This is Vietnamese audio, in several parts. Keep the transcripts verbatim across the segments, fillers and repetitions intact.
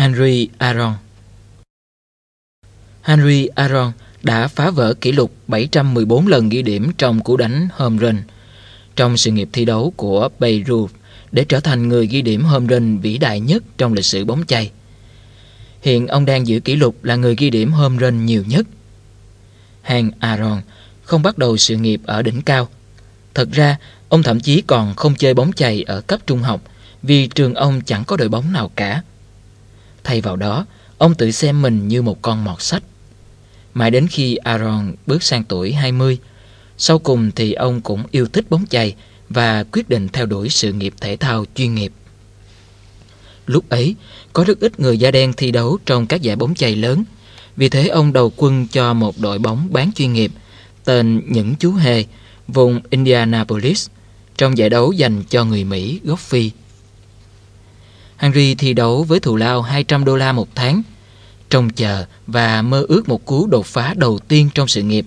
Henry Aaron. Henry Aaron đã phá vỡ kỷ lục bảy trăm mười bốn lần ghi điểm trong cú đánh home run trong sự nghiệp thi đấu của Babe Ruth để trở thành người ghi điểm home run vĩ đại nhất trong lịch sử bóng chày. Hiện ông đang giữ kỷ lục là người ghi điểm home run nhiều nhất. Hank Aaron không bắt đầu sự nghiệp ở đỉnh cao. Thật ra, ông thậm chí còn không chơi bóng chày ở cấp trung học vì trường ông chẳng có đội bóng nào cả. Thay vào đó, ông tự xem mình như một con mọt sách. Mãi đến khi Aaron bước sang tuổi hai mươi, sau cùng thì ông cũng yêu thích bóng chày và quyết định theo đuổi sự nghiệp thể thao chuyên nghiệp. Lúc ấy, có rất ít người da đen thi đấu trong các giải bóng chày lớn. Vì thế ông đầu quân cho một đội bóng bán chuyên nghiệp tên Những Chú Hề, vùng Indianapolis, trong giải đấu dành cho người Mỹ gốc Phi. Henry thi đấu với thù lao hai trăm đô la một tháng, trông chờ và mơ ước một cú đột phá đầu tiên trong sự nghiệp.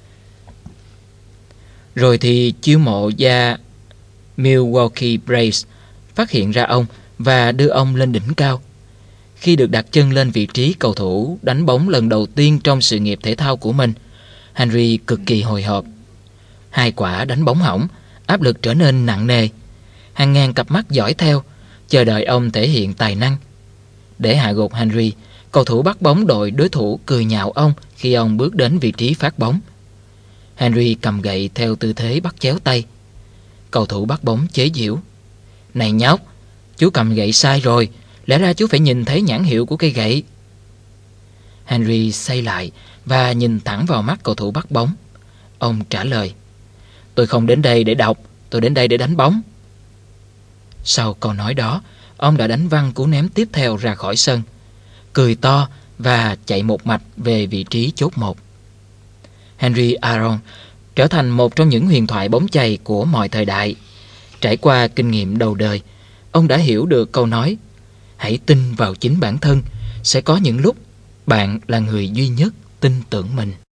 Rồi thì chiêu mộ gia Milwaukee Braves phát hiện ra ông và đưa ông lên đỉnh cao. Khi được đặt chân lên vị trí cầu thủ đánh bóng lần đầu tiên trong sự nghiệp thể thao của mình, Henry cực kỳ hồi hộp. Hai quả đánh bóng hỏng, áp lực trở nên nặng nề. Hàng ngàn cặp mắt dõi theo, chờ đợi ông thể hiện tài năng. Để hạ gục Henry, cầu thủ bắt bóng đội đối thủ cười nhạo ông khi ông bước đến vị trí phát bóng. Henry cầm gậy theo tư thế bắt chéo tay. Cầu thủ bắt bóng chế giễu: "Này nhóc, chú cầm gậy sai rồi, lẽ ra chú phải nhìn thấy nhãn hiệu của cây gậy." Henry xoay lại và nhìn thẳng vào mắt cầu thủ bắt bóng. Ông trả lời: "Tôi không đến đây để đọc, tôi đến đây để đánh bóng." Sau câu nói đó, ông đã đánh văng cú ném tiếp theo ra khỏi sân, cười to và chạy một mạch về vị trí chốt một. Henry Aaron trở thành một trong những huyền thoại bóng chày của mọi thời đại. Trải qua kinh nghiệm đầu đời, ông đã hiểu được câu nói: hãy tin vào chính bản thân, sẽ có những lúc bạn là người duy nhất tin tưởng mình.